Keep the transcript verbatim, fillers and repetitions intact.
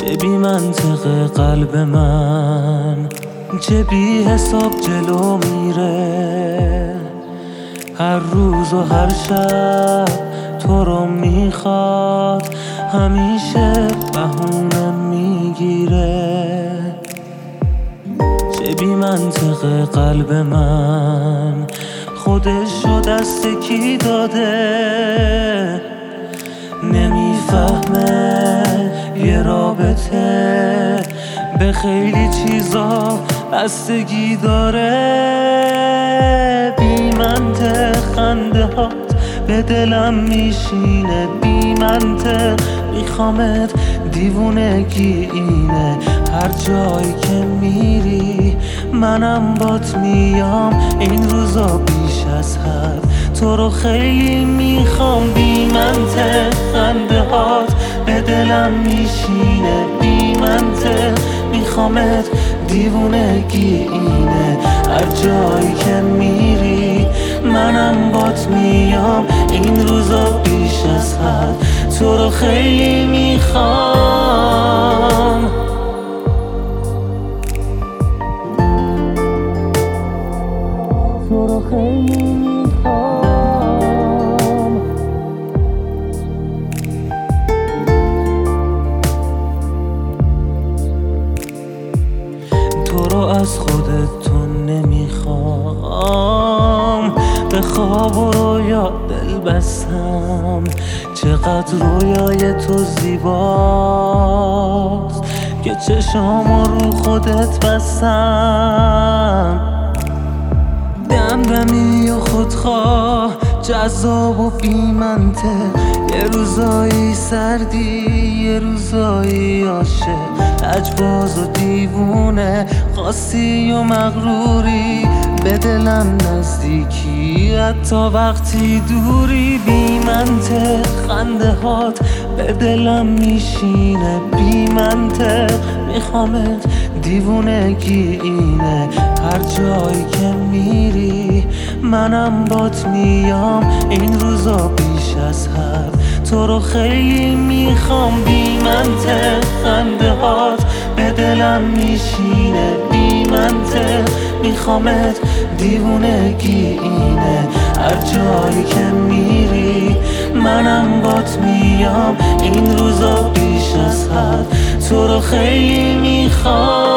چه بی منطق قلب من، چه بی حساب جلو میره. هر روز و هر شب تو رو میخواد، همیشه بهونه میگیره. چه بی منطق قلب من، خودشو دست کی داده. نمیفهمه یه رابطه به خیلی چیزا بستگی داره. بی منطق خنده هات به دلم میشینه، بی منطق میخوامت، دیوونگی اینه. هر جایی که میری منم بات میام، این روزا بیش از حد تو رو خیلی میخوام. بی منطق خنده هات به دلم میشینه، بی منطق میخوامت، دیوونگی اینه. هر جایی که میری منم بات میام، این روزا بیش از حد تو رو خیلی میخوام. تو رو خیلی میخوام. تو رو از خودت تو نمیخوام، به خواب و رویا دل بستم. چقدر رویای تو زیباست که چشامو رو خودت بستم. دمدمی و خودخواه، جذاب و بی منطق، یه روزایی سردی یه روزایی عاشق، لجباز و دیوونه، خاصی و مغروری، به دلم نزدیکی حتی وقتی دوری. بی منطق خنده هات به دلم میشینه، بی منطق میخوامت، دیوونگی اینه. هر جایی که میری منم بات میام، این روزا بیش از حد تو رو خیلی میخوام. بی منطق خنده هات به دلم میشینه، بی منطق میخوامت، دیوونگی اینه. هر جایی که میری منم بات میام، این روزا بیش از حد تو رو خیلی میخوام.